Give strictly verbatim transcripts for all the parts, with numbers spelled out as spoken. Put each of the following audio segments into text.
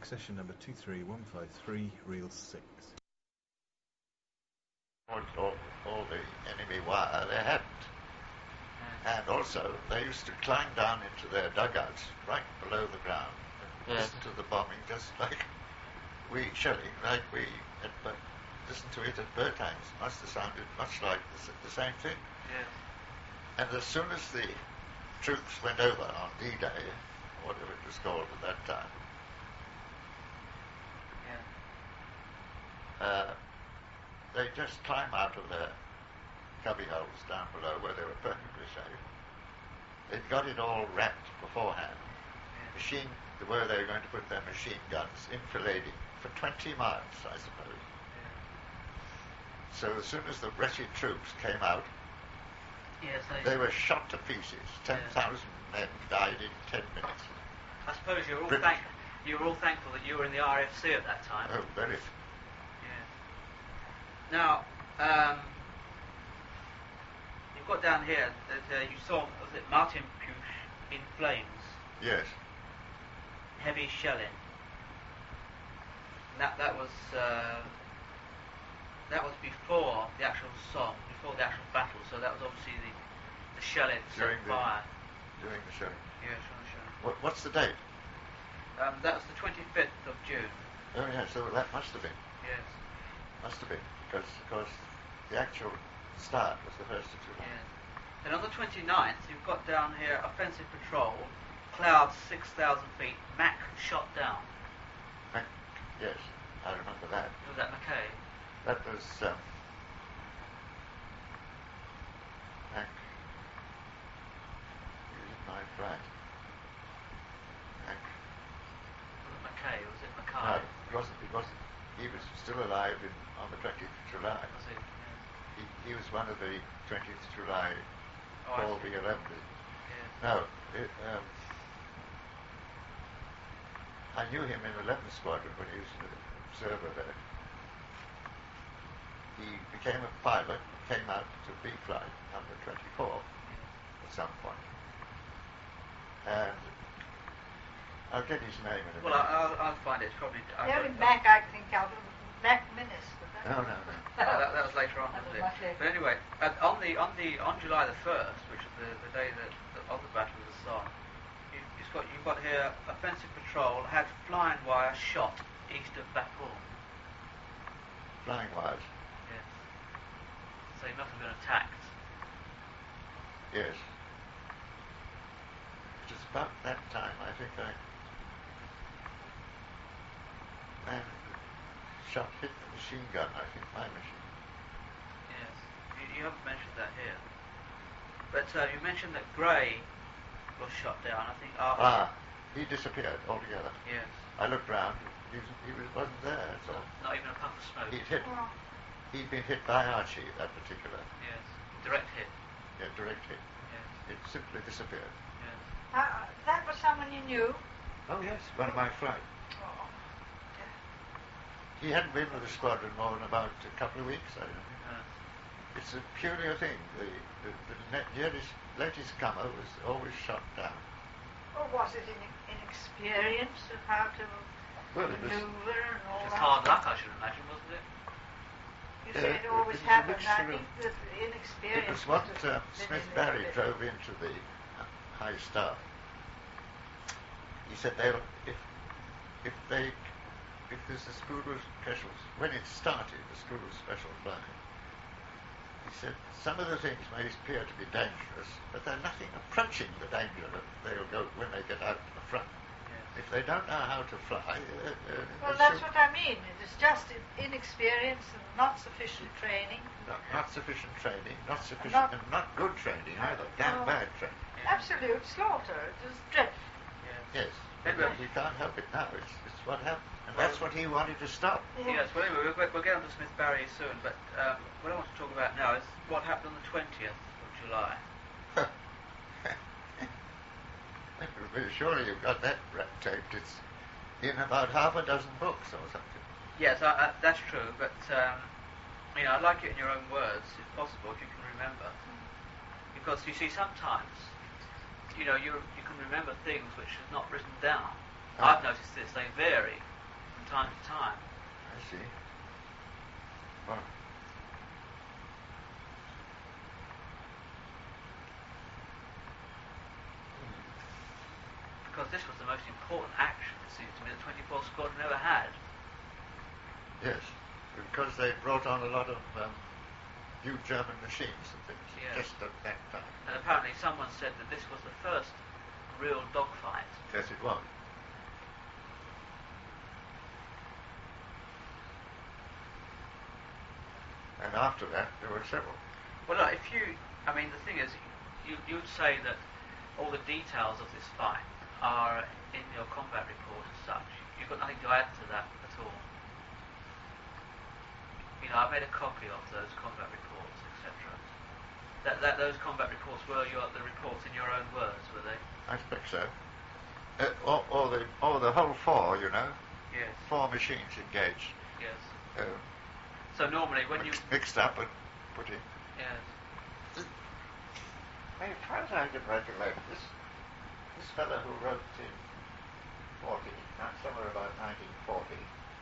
accession number two three one five three, reel six. All, all, all the enemy wire, they hadn't. And also, they used to climb down into their dugouts right below the ground and Yes. listen to the bombing just like we, shelling, like we had but listened to it at bird times. Must have sounded much like the, s- the same thing. Yes. And as soon as the troops went over on D-Day, whatever it was called at that time, Yeah. uh, they just climb out of their cubby holes down below where they were perfectly safe. They'd got it all wrapped beforehand. Yeah. Machine, where they were going to put their machine guns, enfilading for twenty miles, I suppose. Yeah. So as soon as the wretched troops came out, Yes, I, they were shot to pieces. Ten thousand men died in ten minutes. I suppose you're all British. thank, you were all thankful that you were in the R F C at that time. Oh, very. Yeah. Now, um, you've got down here that uh, you saw, was it Martin Puch in flames, Yes. heavy shelling. And that that was uh, that was before the actual song, before the actual battle. So that was obviously the the shelling set During the- fire. During the show. Yes, on the shelling. What, what's the date? Um, that was the twenty-fifth of June. Oh, yeah, so that must have been. Yes. Must have been. Because, because the actual start was the first of July. Yes. And on the twenty-ninth, you've got down here offensive patrol, clouds six thousand feet, Mac shot down. Mac, yes, I remember that. Was that Mackay? That was um, Mac. He was in my flat. Mac. Was it Mackay? Was it No, Mackay? it wasn't. It wasn't. He was still alive in, on the twentieth of July. Was it? Yes. He, he was one of the twentieth of July, Oh, I Paul see. the eleventh. Yes. No, it, um, I knew him in eleventh Squadron when he was an observer there. He became a pilot, came out to B flight number twenty-four at some point. And I'll get his name in a Well, minute. I, I'll, I'll find it. It's probably. The I've only got- Mac I think of was Mac Minnis. but that- No, no, no. Oh, that, that was later on, That wasn't was it? much later. But anyway, uh, on the on the on July the first, which is the, the day that, that of the Battle of the Somme, you, you've got you've got here offensive patrol had flying wire shot east of Bapaume. Flying wires. Yes. So he must have been attacked. Yes. It was about that time, I think I. And shot hit the machine gun, I think, my machine. Yes. You, you haven't mentioned that here. But uh, you mentioned that Gray was shot down. I think after. Ah, he disappeared altogether. Yes. I looked round, he, was, he was, wasn't there, so Not, not even a puff of smoke. he'd hit, Oh, he'd been hit by Archie, that particular, Yes. Direct hit. yeah, direct hit. Yes. It simply disappeared. Yes. uh, that was someone you knew. Oh yes, one of my flight. Oh. He hadn't been with the squadron more than about a couple of weeks, I don't think. Uh, It's a peculiar thing. The, the, the ne- nearest, latest comer was always shot down. Or was it in, inexperience of how to Well, it was, maneuver and all Just that? hard luck, I should imagine, wasn't it? You Yeah, say it it always was a happens. I mixture think of- that the it inexperience was what must have uh, been Smith in it a Barry bit. drove into the uh, high staff. He said they'll if if they if there's a school of specials when it started, the school of special flying. He said some of the things may appear to be dangerous, but they're nothing approaching the danger that they'll go when they get out to the front. Yes. If they don't know how to fly, uh, uh, Well, they that's should- what I mean. It is just in- inexperience and not sufficient training. not, not sufficient training, not sufficient, Not- and not good training either. Damn No. bad training. Yes. Absolute slaughter. It is dreadful. Yes. Yes, but Anyway. we can't help it now. It's, it's what happened, and that's what he wanted to stop. Yes, well, anyway, we'll, we'll get on to Smith Barry soon, but um, what I want to talk about now is what happened on the twentieth of July. Surely you've got that red taped. It's in about half a dozen books or something. Yes, I, I, that's true, but um, you know, I'd like it in your own words, if possible, if you can remember. Because you see, sometimes, you know, you you can remember things which are not written down. Ah. I've noticed this; they vary from time to time. I see. Well, Because this was the most important action, it seems to me, that twenty-fourth Squadron ever had. yes, because they brought on a lot of um, new German machines and things Yes. just at that time. And apparently someone said that this was the first real dogfight. Yes, it was. And after that, there were several. Well, look, if you, I mean, the thing is, you, you'd say that all the details of this fight are in your combat report as such. You've got nothing to add to that at all. You know, I made a copy of those combat reports, et cetera. That, that those combat reports were your, the reports in your own words, were they? I expect so. Uh, or, or the or the whole four, you know, Yes. four machines engaged, Yes. uh, So normally when you, mixed, mixed up and put in. yes, As far as I can recollect, this this fellow who wrote in forty, not somewhere about nineteen forty,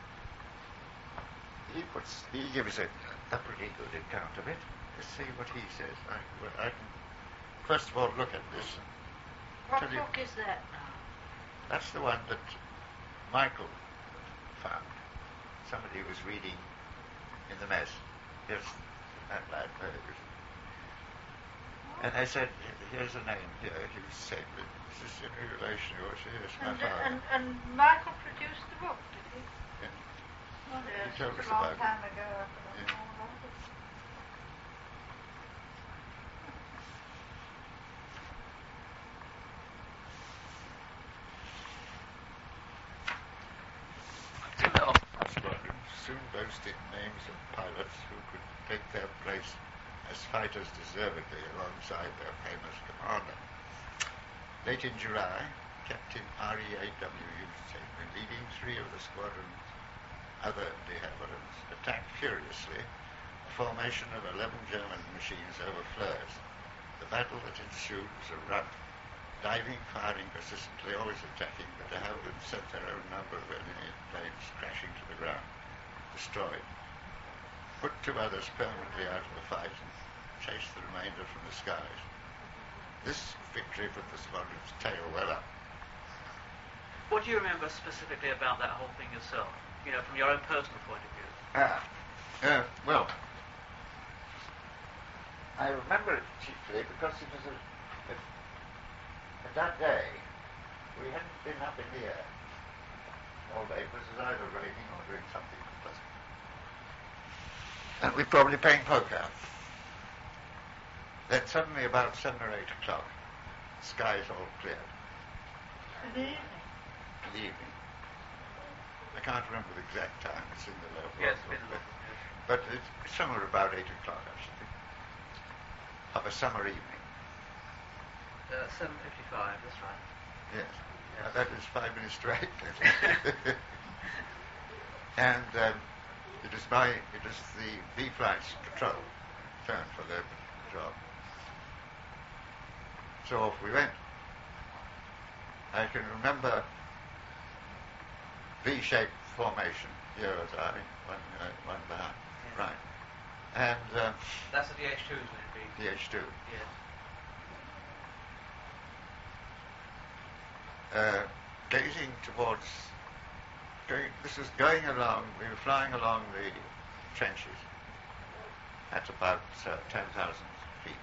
he puts he gives a, a pretty good account of it. Let's see what he says. I, well, I can first of all look at this. And What tell you- book is that now? That's the one that Michael found. Somebody was reading in the mess. Yes, that lad. Uh, and I said, here's a name here. He was saying, is this in relation to yours? Yes, my And, father. and, and Michael produced the book, did he? And Well, yes, told it's us a long about it. time ago. I forgot Yeah. all about it. squadron soon boasted names of pilots who could take their place as fighters deservedly alongside their famous commander. Late in July, Captain R E A W Usain, leading three of the squadron's other de Havillands, attacked furiously a formation of eleven German machines over Flers. The battle that ensued was a run, diving, firing persistently, always attacking, but de Havilland sent their own number of enemy planes crashing to the ground, destroyed, put two others permanently out of the fight, and chased the remainder from the skies. This victory put the squadron's tail well up. what do you remember specifically about that whole thing yourself? You know, from your own personal point of view. Ah, uh, well, I remember it chiefly because it was a, a, at that day we hadn't been up in the air all day. It was either raining or doing something unpleasant. And we were probably playing poker. Then suddenly about seven or eight o'clock, the skies all cleared In the evening. in the evening. I can't remember the exact time. It's in the log. Yes, book, been but- yes. But it's somewhere about eight o'clock, I should think, of a summer evening. Uh, seven fifty-five, that's right. Yes. Yes. Now that is five minutes to eight. And um, it is my, it is the B Flight's patrol turn for their job. So off we went. I can remember V-shaped formation, here as I, one, uh, one behind, Yeah. right. And um, That's the D H twos, would it be? D H two. Yes. Uh, gazing towards, going, this is going along, we were flying along the trenches at about uh, ten thousand feet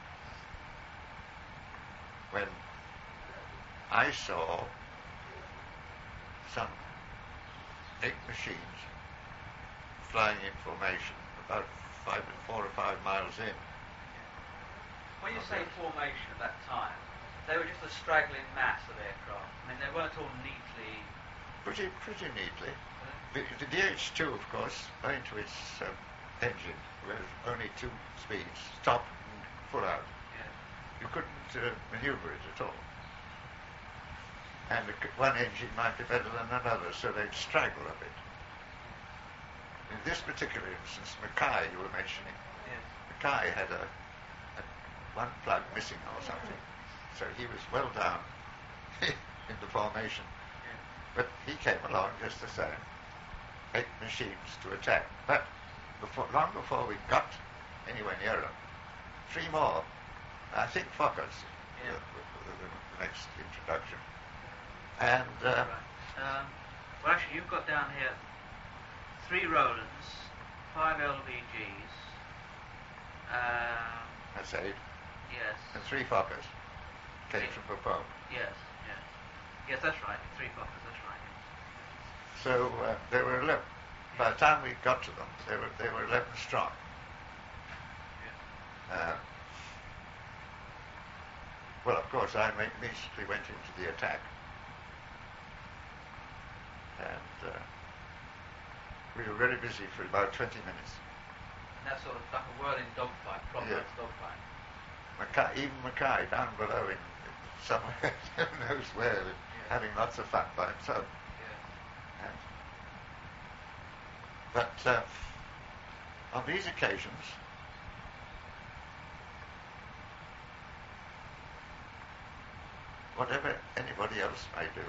when I saw some eight machines flying in formation about five, four or five miles in. When you say formation at that time, they were just a straggling mass of aircraft. I mean, they weren't all neatly. Pretty, pretty neatly. uh, The, the D H two, of course, owing to its um, engine, with only two speeds, stop and full out. yeah. You couldn't uh, maneuver it at all. And the, c- one engine might be better than another, so they'd straggle a bit. In this particular instance, Mackay, you were mentioning, Yes. Mackay had a, a one plug missing or something, so he was well down in the formation. Yeah. But he came along just the same. eight machines to attack. But before, long before we got anywhere near them, three more, I think Fokkers, Yeah. the, the, the, the next introduction. And uh, Right. Um, well, actually, you've got down here three Rolands, five L V Gs, um, that's eight, yes, and three Fokkers came from Bapaume. yes, yes. Yes, that's right, three Fokkers, that's right. So uh, there were eleven. By the time we got to them, they were they were eleven strong. Yeah. Uh, well, of course, I immediately went into the attack, and uh, we were very busy for about twenty minutes. And that's sort of like a whirling dogfight, proper Yeah. dogfight. Mackay, even Mackay down below in somewhere, who knows where, Yeah. having lots of fun by himself. Yeah. And, but uh, on these occasions, whatever anybody else may do,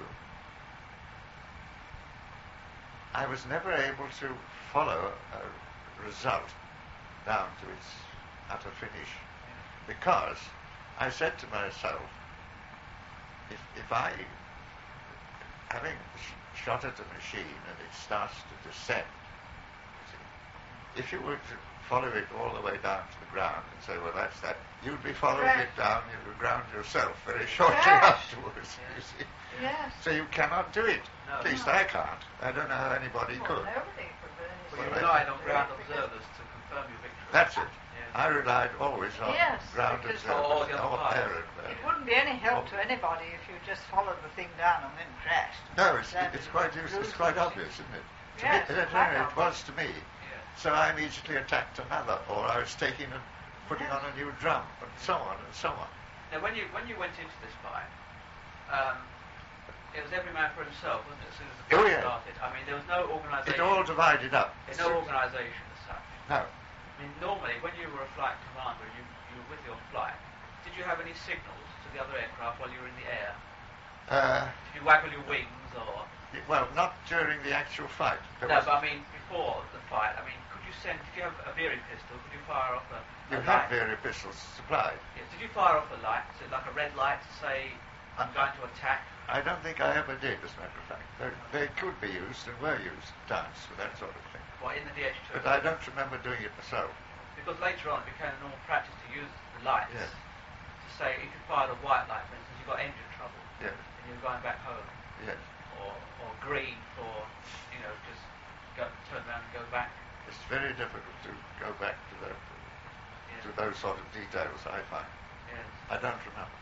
I was never able to follow a result down to its utter finish, because I said to myself, if, if I, having sh- shot at a machine and it starts to descend, you see, if you were to follow it all the way down to the ground and say, well, that's that, you'd be following Right. it down to the ground yourself very shortly Right. afterwards, you see. Yes. So you cannot do it. No. At least No. I can't. I don't know how anybody Well, could. nobody could do anything. Well, you Well, relied on Because- ground observers to confirm your victory. That's it. Yes. I relied always on Yes, ground because- observers. Or the other or pilots. air and, uh, It wouldn't be any help to anybody if you just followed the thing down and then crashed. No, it's, That it's is quite use- it's losing quite things. obvious, isn't it? To Yes, me, it, quite it obvious. was to me. Yes. So I immediately attacked another, or I was taking and putting on a new drum, and so on and so on. Now, when you when you went into this fight, um, it was every man for himself, wasn't it? As soon as the Oh, fight yeah. started. I mean, there was no organisation. It all divided up. There's no organisation as such. No. I mean, normally when you were a flight commander and you, you were with your flight, did you have any signals to the other aircraft while you were in the air? Uh, Did you waggle your wings or? y- well, not during the actual fight. There No, was- but I mean before the fight. I mean, could you send? Did you have a Beery pistol? Could you fire off a? you a had light? various pistols supplied. Yeah, did you fire off a light? So like a red light to say I'm going to attack? I don't think I ever did, as a matter of fact. They, they could be used and were used at times for that sort of thing. What in the D H two? But I don't remember doing it myself. Because later on it became a normal practice to use the lights Yes. to say if you fired a white light, for instance, you got engine trouble Yes, and you're going back home, yes. or or green for you know just go turn around and go back. It's very difficult to go back to that, Yeah. to those sort of details, I find. Yes. I don't remember.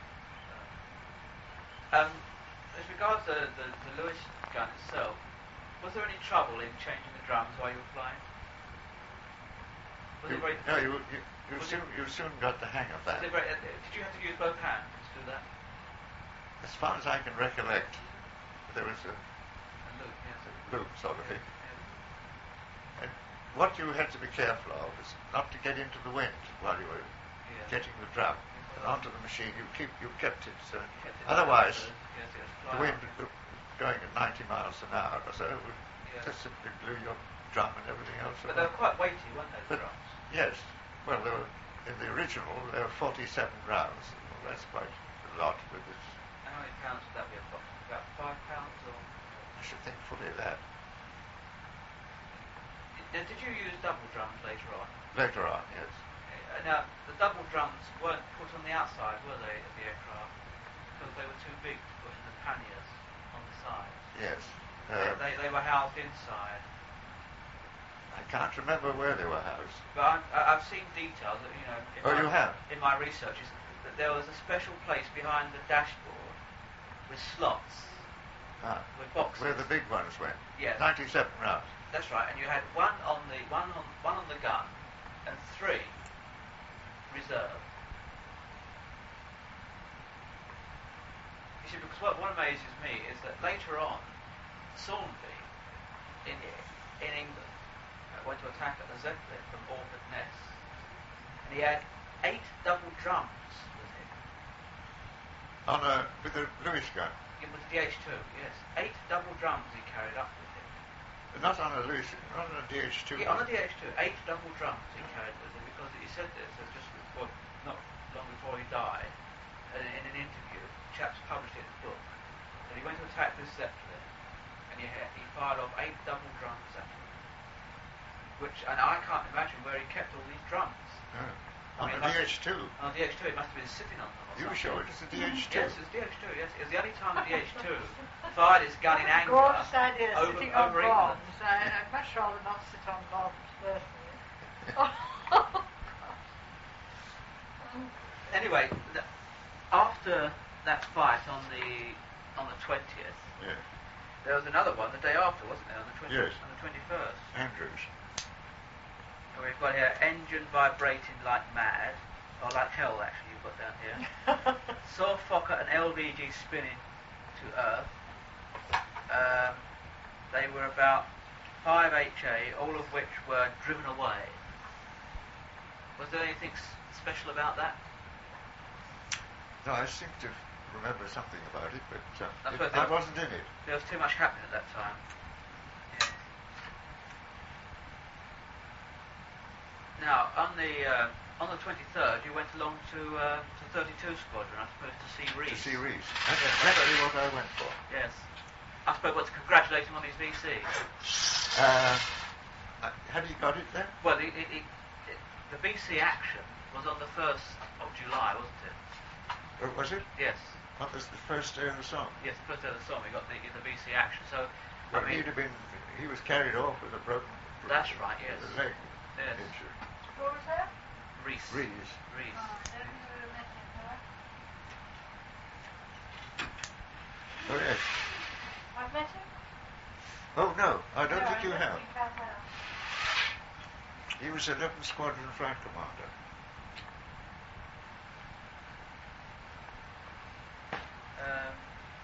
Um, as regards the, the the Lewis gun itself, was there any trouble in changing the drums while you were flying? Was You, it very? no, you, you, you, was soon, you soon got the hang of Was that. it very, uh, did you have to use both hands to do that? As far as I can recollect, there was a And Luke, yes. loop sort of thing. Yes. And what you had to be careful of is not to get into the wind while you were Yes. getting the drum onto the machine. You keep, you kept it. Uh, Kept it otherwise, yes, yes, the fly wind out. going at ninety miles an hour or so would Yeah. just simply blew your drum and everything else But they away. were quite weighty, weren't they, the But- drums? Yes. Well, there were, in the original, there were forty-seven rounds. Well, that's quite a lot with this. And how many pounds would that be? About, about five pounds or? I should think fully of that. Now, did you use double drums later on? Later on, yes. Uh, now, the double drums weren't put on the outside, were they, of the aircraft? Because they were too big to put in the panniers on the sides. Yes. They, Uh, they, they were housed inside. I can't remember where they were housed. But I'm, I- I've seen details, that, you know, in, Oh, my, you have? in my research, is that there was a special place behind the dashboard with slots, Ah, with boxes. where the big ones went. Yes. ninety-seven rounds. That's right, and you had one on the one on one on the gun, and three reserve. You see, because what, what amazes me is that later on, Saunby in in England uh, went to attack at the Zeppelin from Orford Ness, and he had eight double drums with him. On a, with a Lewis gun. It was the D H two, yes, eight double drums he carried up with him. Not on a Lucy, not on a D H two. Yeah, on the D H two, eight double drums he carried with him because he said this uh, just before, not long before he died, uh, in an interview. Chaps published it in a book that he went to attack this Zeppelin and he, had, he fired off eight double drums at him. Which, and I can't imagine where he kept all these drums. No. I On mean, a it must D H two. have- On a D H two, it must have been sitting on them. Or You were something. sure it was a D H two? Yes, it was D H two. Yes, it was the only time the D H two fired its gun in anger Gorgeous idea, over, sitting on over England. bombs. I, I'd much rather not sit on bombs, personally. Anyway, th- after that fight on the on the twentieth, Yeah. there was another one the day after, wasn't there? On the twentieth, Yes. on the twenty-first. Andrews. And we've got here engine vibrating like mad, or like hell actually. You've got down here. Saw Fokker and L V G spinning to Earth. Um, they were about five H A, all of which were driven away. Was there anything s- special about that? No, I seem to remember something about it, but uh, That's it, what I they- wasn't in it. There was too much happening at that time. Yeah. Now, on the uh, on the twenty-third, you went along to uh, to thirty-two Squadron, I suppose, to see Reese. To see Reese. That's exactly what I went for. Yes. I suppose what to congratulate him on his V C. Uh, uh, had he got it then? Well, it, it, it, it, the V C action was on the first of July, wasn't it? Or was it? Yes. What was the first day of the song? Yes, the first day of the song we got the, the V C action. So, Well, I mean, he'd have been. He was carried off with a broken. That's right, yes. Leg Yes. injury. What was that? Reese. Reese. Reese. Oh, I don't know met him, have I? Oh yes. I've met him? Oh no, I don't No, think you I have. think I have. He was eleventh Squadron Flight Commander. Um,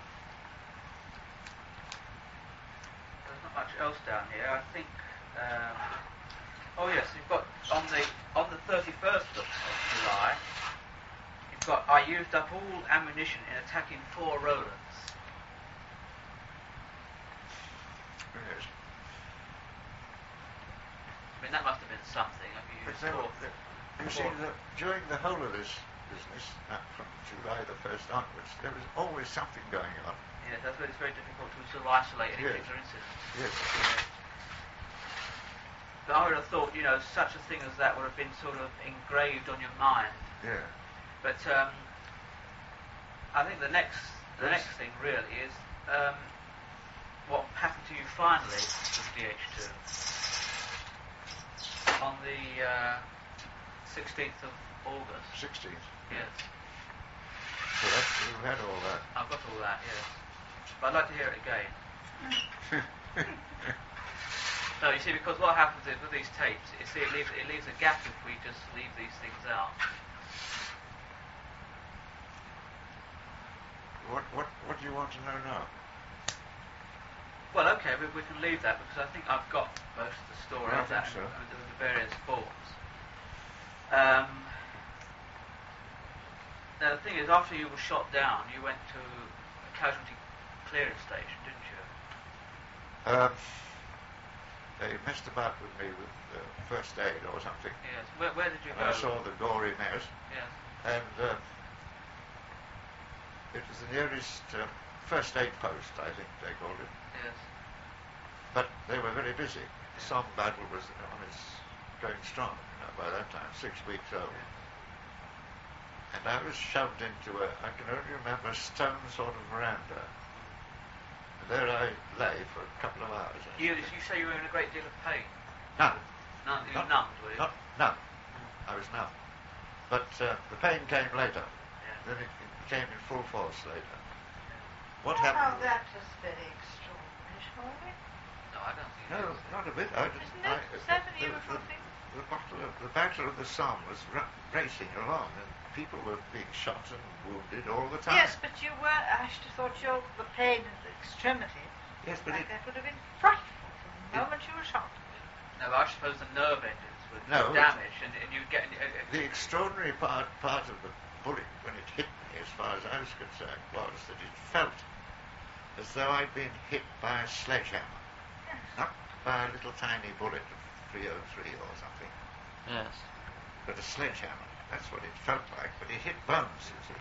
there's not much else down here. I think. Um, oh yes, you've got on the on the thirty-first of, of July. You've got. I used up all ammunition in attacking four Rolands. Yes. I mean, that must have been something. I mean, you But used there, four. there, you see, the, during the whole of this business, uh, from July the first onwards, there was always something going on. Yes, that's why it's very difficult to sort of isolate any Yes. particular incident. Yes. But I would have thought, you know, such a thing as that would have been sort of engraved on your mind. Yeah. But um, I think the next the Yes. next thing really is um, what happened to you finally with D H two on the uh, sixteenth of August. Sixteenth. Yes, So that's, we've had all that. I've got all that. Yes, but I'd like to hear it again. No, you see, because what happens is with these tapes, you see, it leaves it leaves a gap if we just leave these things out. What what what do you want to know now? Well, okay, we, we can leave that because I think I've got most of the story I of that think so. and the, the various forms. Um, now the thing is, after you were shot down, you went to a casualty clearance station, didn't you? Um, they messed about with me with uh, first aid or something. Yes. Where, where did you And go? I saw the gory mess, Yes. and uh, it was the nearest uh, first aid post, I think they called it. Yes. But they were very busy. The Somme battle was on its going strong, you know, by that time, six weeks old. And I was shoved into a, I can only remember, a stone sort of veranda. And there I lay for a couple of hours. I You, think. you say you were in a great deal of pain. No. None, you were Not- numbed, were you? Not, no. I was numb. But uh, the pain came later. Yeah. Then it, it came in full force later. What Oh, happened? that was very extraordinary, surely. No, I don't think No, it was. not a bit. I didn't. Isn't that- I, is that an the, usual the, thing? The battle of the battle of the Somme was ra- racing along, and people were being shot and wounded all the time. Yes, but you were, I should have thought your, the pain in the extremity, Yes, but like it, that would have been frightful from the It- moment you were shot. No, I suppose the nerve endings were No, damaged, and, and you get. Uh, uh, the extraordinary part part of the bullet when it hit me, as far as I was concerned, was that it felt as though I'd been hit by a sledgehammer. Yes. Not by a little tiny bullet of three oh three or something. Yes. But a sledgehammer, that's what it felt like. But it hit bones, you see.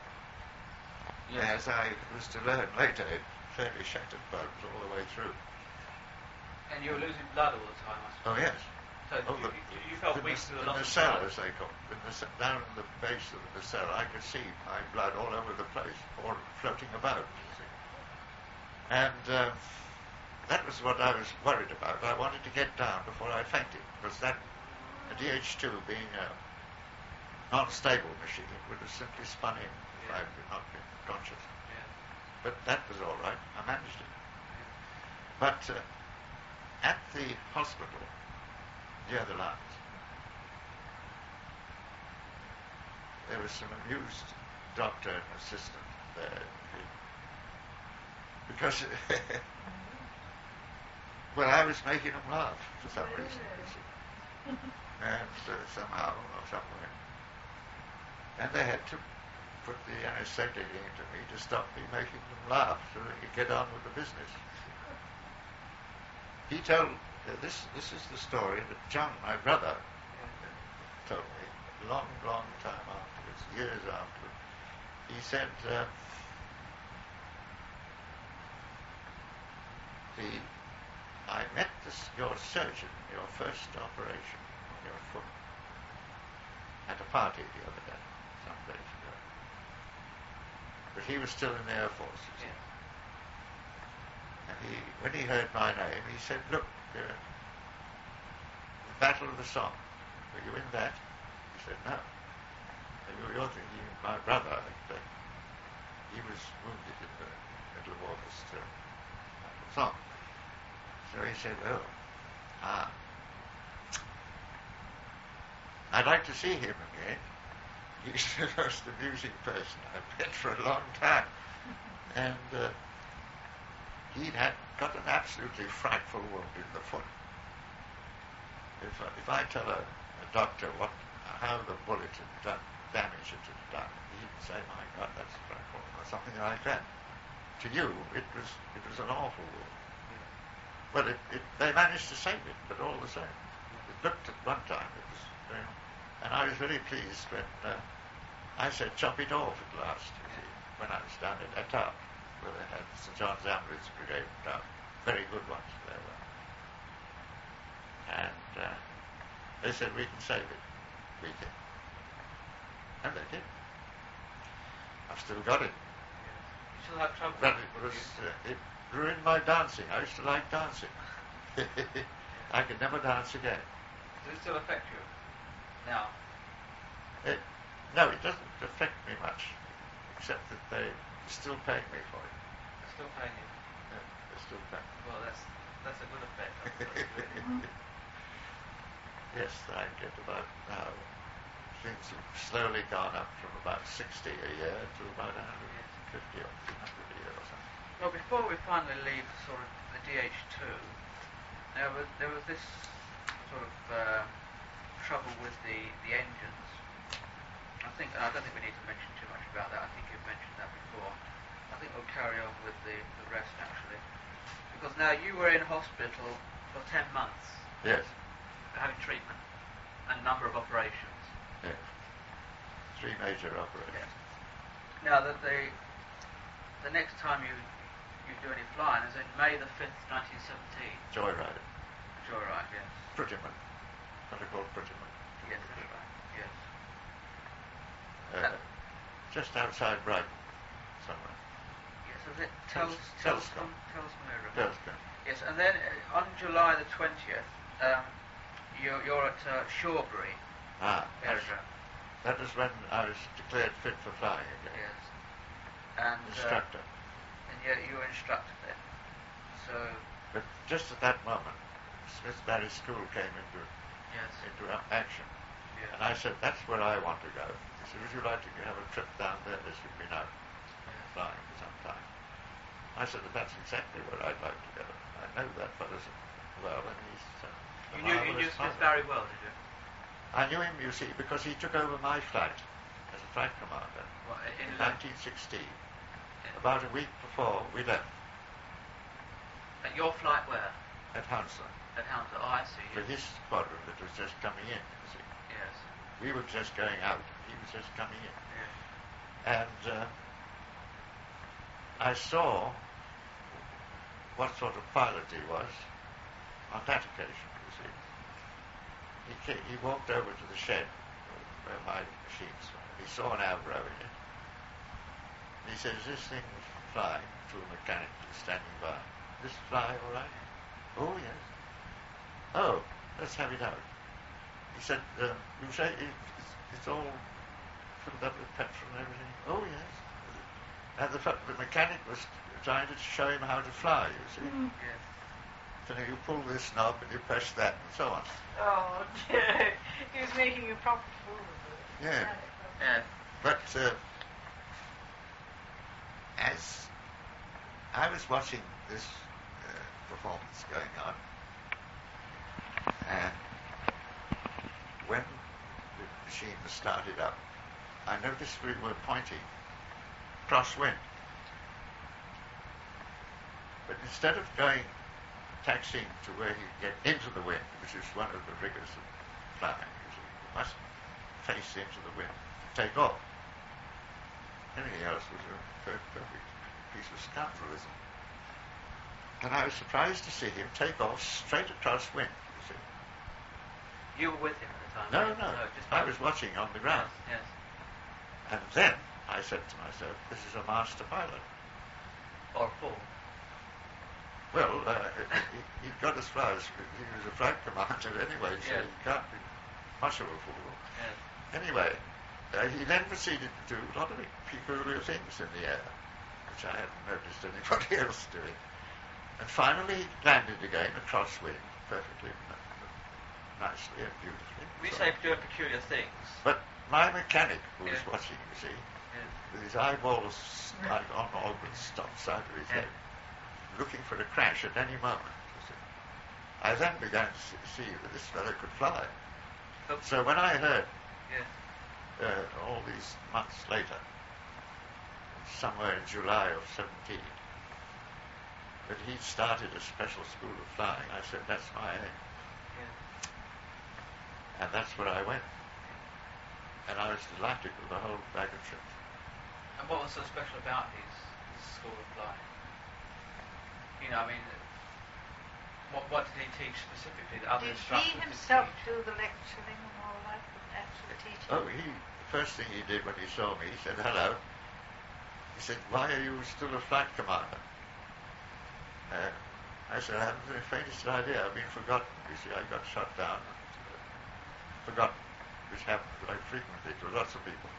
Yes. As I was to learn later, it fairly shattered bones all the way through. And you were losing blood all the time, I suppose. Oh, yes. So Oh, you, the, you, you felt the, weak the, through the a lot of nacelle, blood. as they call it, the nace- down in the base of the nacelle, I could see my blood all over the place, all floating about, you see. And uh, that was what I was worried about. I wanted to get down before I fainted, because that, the D H two being a non-stable machine, it would have simply spun in if Yeah. I had not been conscious. Yeah. But that was all right. I managed it. But uh, at the hospital, near the lines, there was some amused doctor and assistant there. Because, well, I was making them laugh for some reason, you see. And uh, somehow or somewhere. And they had to put the anesthetic into me to stop me making them laugh so they could get on with the business. He told, uh, this this is the story that John, my brother, uh, told me a long, long time afterwards, years afterwards. He said, uh, the, I met this, your surgeon, your first operation on your foot, at a party the other day, some days ago. But he was still in the Air Force, you see. Yeah. And he, when he heard my name, he said, look, uh, the Battle of the Somme, were you in that? He said, no. You're, you're thinking of my brother. But he was wounded in the middle of August, uh, Battle of Somme. So he said, oh, ah. I'd like to see him again. He's the most amusing person I've met for a long time. And uh, he'd had got an absolutely frightful wound in the foot. If, uh, if I tell a, a doctor what how the bullet had done, damage it had done, he'd say, my God, that's frightful, or something like that. To you, it was it was an awful wound. Well, it, it, they managed to save it, but all the same. It looked at one time, it was very, and I was very pleased when uh, I said, chop it off at last, you see, when I was down at Etap, where they had Saint John's Ambulance Brigade down. Very good ones they were. And uh, they said, we can save it. We can. And they did. I've still got it. You still have trouble? But it was, uh, it ruined my dancing. I used to like dancing. I could never dance again. Does it still affect you now? It, no, it doesn't affect me much, except that they still pay me for it. It's still paying you. Yeah, they still pay. Well, that's that's a good effect, I suppose, really. Yes, I get about now. Things have slowly gone up from about sixty a year to about one hundred fifty or two hundred a year or something. Well, before we finally leave sort of the D H two, there was, there was this sort of uh, trouble with the, the engines. I think, and I don't think we need to mention too much about that. I think you've mentioned that before. I think we'll carry on with the, the rest, actually. Because now you were in hospital for ten months. Yes. Having treatment and a number of operations. Yes. Three major operations. Yes. Now, that the the next time you you do any flying is in May the fifth, nineteen seventeen. Joyride. Joyride, yes. Prettyman. What are called Prettyman. Yes, that's right. Yes. Uh, just outside Brighton, somewhere. Yes, is it Tels, Telscombe. Telscombe? Telscombe area. Telscombe. Yes, and then uh, on July the twentieth, um, you're, you're at uh, Shawbury Ah, that's, Aerodrome. that was when I was declared fit for flying again. Yes. And Instructor. Uh, and you, you were instructor then. So But just at that moment, Smithsbury School came into yes. into action. Yes. And I said, that's where I want to go. He said, would you like to have a trip down there? This would be nice. Flying for some time. I said, that's exactly where I'd like to go. I know that fellow well, and he's uh, a You knew, you knew marvellous Smith pilot. very well, did you? I knew him, you see, because he took over my flight as a flight commander What, in in London? nineteen sixteen, about a week before we left. And your flight where? at Hounslow. At Hounslow. Oh, I see. For Yes. his squadron that was just coming in, you see. Yes. We were just going out. He was just coming in. Yes. And uh, I saw what sort of pilot he was on that occasion, you see. He, came, he walked over to the shed where my machines were. He saw an Avro in it. And he said, is this thing flying? To a mechanic who was standing by. This fly all right? Oh, yes. Oh, let's have it out. He said, uh, you say it, it's, it's all filled up with petrol and everything? Oh, yes. And the, the mechanic was trying to show him how to fly, you see. Mm. Yes. So you pull this knob and you press that and so on. Oh, dear. He was making a proper fool of it. Yeah. Yes. But uh, as I was watching this uh, performance going on, and when the machine was started up, I noticed we were pointing crosswind. But instead of going, taxiing to where you get into the wind, which is one of the rigors of flying, you see, you must face into the wind to take off. Anything else was a perfect piece of scoundrelism. And I was surprised to see him take off straight across wind, you see. You were with him at the time? No, weren't you? no, just I was watching on the ground. Yes. yes. And then I said to myself, this is a master pilot. Or a fool. Well, uh, he, he got as far as, he was a flight commander anyway, so Yes. he can't be much of a fool. Yes. Anyway, uh, he then proceeded to do a lot of peculiar things in the air, which I hadn't noticed anybody else doing. And finally he landed again across wind, perfectly n- nicely and beautifully. We So- say doing peculiar things. But my mechanic, who was Yeah. watching, you see, Yes. with his eyeballs like on open stopped side of his Yeah. head, looking for a crash at any moment, you see. I then began to see, see that this fellow could fly. Oh. So when I heard, Yes. uh, all these months later, somewhere in July of seventeen, that he'd started a special school of flying, I said, that's my aim. Yes. And that's where I went. And I was delighted with the whole bag of tricks. And what was so special about his, his school of flying? You know, I mean, what what did he teach specifically that other Did instructors he didn't himself teach? do the lecturing and all that, the actual teaching? Oh, he, the first thing he did when he saw me, he said, hello. He said, why are you still a flight commander? Uh, I said, I haven't the faintest idea. I've been forgotten. You see, I got shot down and uh, forgotten, which happened quite frequently to lots of people.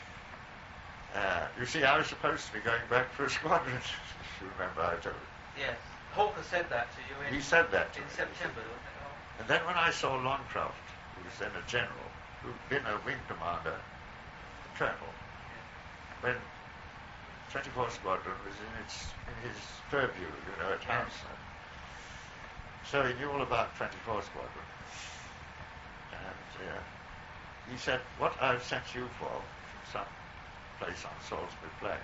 Uh, you see, I was supposed to be going back for a squadron, if you remember I told you. Yes. Hawker said that to you in, He said that to in me. September, wasn't it? Oh. And then when I saw Longcroft, who was then a general, who'd been a wing commander, a colonel, when twenty-fourth Squadron was in its in his purview, you know, at Yes. Hounslow. So he knew all about twenty-fourth Squadron. And uh, he said, what I've sent you for from some place on Salisbury Plain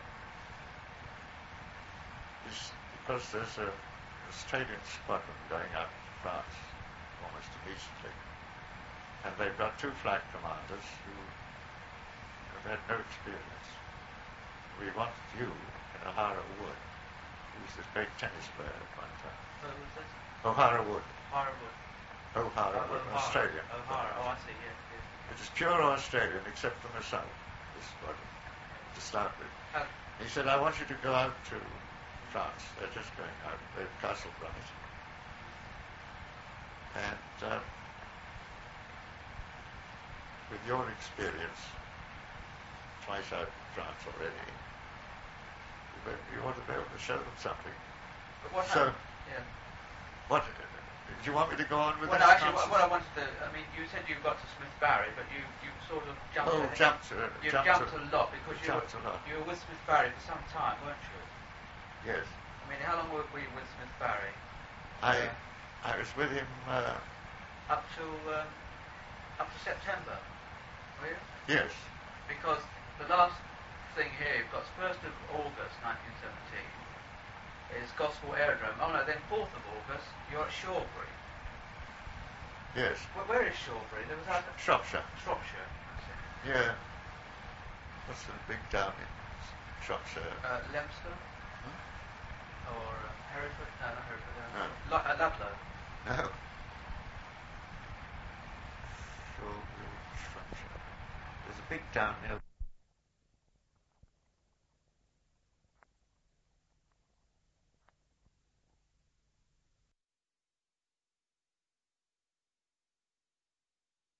is because there's a Australian squadron going out to France almost immediately. And they've got two flight commanders who have had no experience. We want you and O'Hara Wood, who was this great tennis player at one time. Who was this? O'Hara Wood. O'Hara Wood. O'Hara Oh, Wood, O'Hara. Australian. O'Hara. Oh, I see. Yes. yes. It is pure Australian except for myself, this squadron, to start with. How, He said, I want you to go out to France. They're just going out. They're Castle Bright. And uh, with your experience, twice out in France already, you, bet- you ought to be able to show them something. but what So- happened? Yeah. What, do you want me to go on with Well, this no, actually, what, nonsense? what I wanted to, I mean, you said you got to Smith Barry, but you, you sort of jumped Oh, ahead. jumped, uh, You jumped, jumped, a- a lot because you were, jumped a lot. you were with Smith Barry for some time, weren't you? Yes. I mean, how long were were you with Smith Barry? I, Uh, I was with him, uh, up to um, up to September, were you? yes. Because the last thing here, you've got first of August nineteen seventeen, is Gospel Aerodrome. Oh no, then fourth of August, you're at Shawbury. Yes. Wh- where is Shawbury? There was that. Shropshire. Shropshire. That's it. Yeah. What's the big town in Shropshire? Uh, Leominster? Hmm? Or uh, Hereford? No, not Hereford. Uh, No. Lu- uh, Ludlow. No. Shawbury, Shropshire. There's a big town near